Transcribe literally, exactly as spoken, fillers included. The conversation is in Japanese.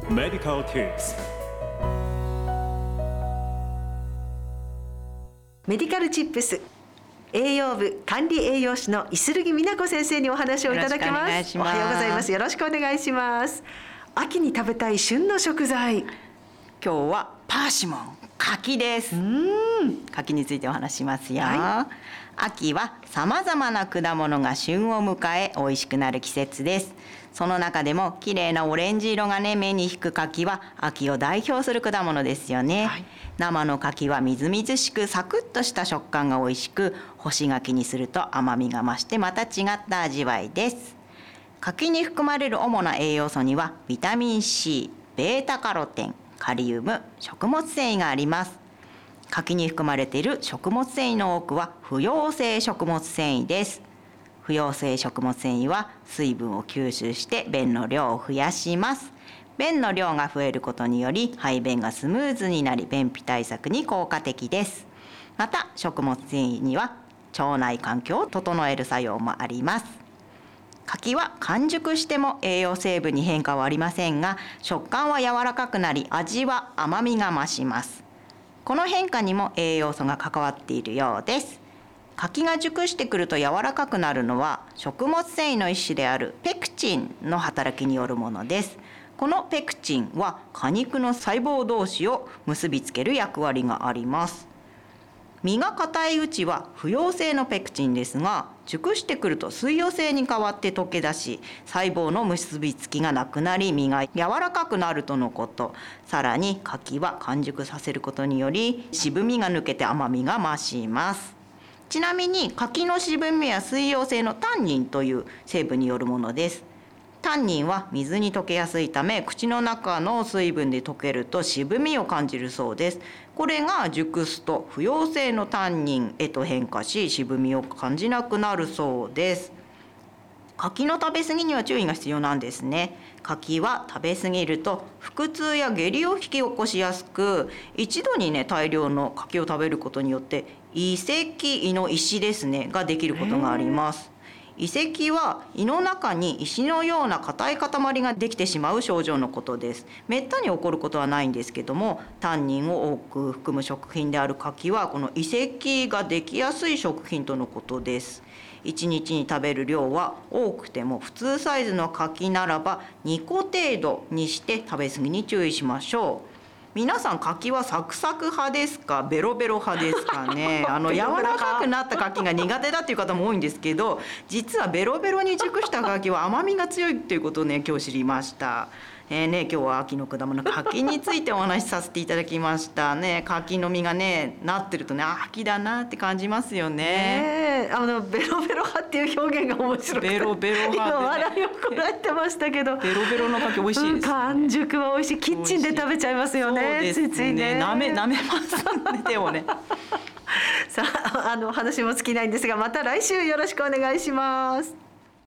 Medical Tips。 メディカルチップス、栄養部管理栄養士の五十木美奈子先生にお話をいただきます。 よろしくお願いします。 おはようございます。よろしくお願いします。秋に食べたい旬の食材、 今日はパーシモン、柿です。 うーん柿についてお話しますよ、 は秋はさまざまな果物が旬を迎え美味しくなる季節です。その中でも綺麗なオレンジ色がね目に引く柿は秋を代表する果物ですよね、はい、生の柿はみずみずしくサクッとした食感が美味しく、干し柿にすると甘みが増してまた違った味わいです。柿に含まれる主な栄養素にはビタミン C、ベータカロテン、カリウム、食物繊維があります。柿に含まれている食物繊維の多くは不溶性食物繊維です。不溶性食物繊維は水分を吸収して便の量を増やします。便の量が増えることにより排便がスムーズになり便秘対策に効果的です。また食物繊維には腸内環境を整える作用もあります。柿は完熟しても栄養成分に変化はありませんが、食感は柔らかくなり味は甘みが増します。この変化にも栄養素が関わっているようです。柿が熟してくると柔らかくなるのは食物繊維の一種であるペクチンの働きによるものです。このペクチンは果肉の細胞同士を結びつける役割があります。実が硬いうちは不溶性のペクチンですが、熟してくると水溶性に変わって溶け出し、細胞の結びつきがなくなり実が柔らかくなるとのこと。さらに柿は完熟させることにより渋みが抜けて甘みが増します。ちなみに柿の渋みは水溶性のタンニンという成分によるものです。タンニンは水に溶けやすいため、口の中の水分で溶けると渋みを感じるそうです。これが熟すと不溶性のタンニンへと変化し、渋みを感じなくなるそうです。柿の食べ過ぎには注意が必要なんですね。柿は食べ過ぎると腹痛や下痢を引き起こしやすく、一度にね大量の柿を食べることによって胃石、胃の石ですねができることがあります。胃石は胃の中に石のような硬い塊ができてしまう症状のことです。めったに起こることはないんですけども、タンニンを多く含む食品である柿はこの胃石ができやすい食品とのことです。いちにちに食べる量は多くても普通サイズの柿ならばにこ程度にして食べ過ぎに注意しましょう。皆さん柿はサクサク派ですか、ベロベロ派ですかね。あの柔らかくなった柿が苦手だっていう方も多いんですけど、実はベロベロに熟した柿は甘みが強いということをね今日知りました。えーね、今日は秋の果物柿についてお話しさせていただきましたね。柿の実がねなってるとね、秋だなって感じますよね。 ね、あのベロベロ派っていう表現が面白くて、 ベロベロ派で、ね、 今笑いをこらえてましたけど、 ベロベロの柿美味しいです、ね、うん、 完熟は美味しい。キッチンで食べちゃいますよね。 そうですね、 ついついねなめなめますねでもねさあ、あの話も尽きないんですが、また来週よろしくお願いします。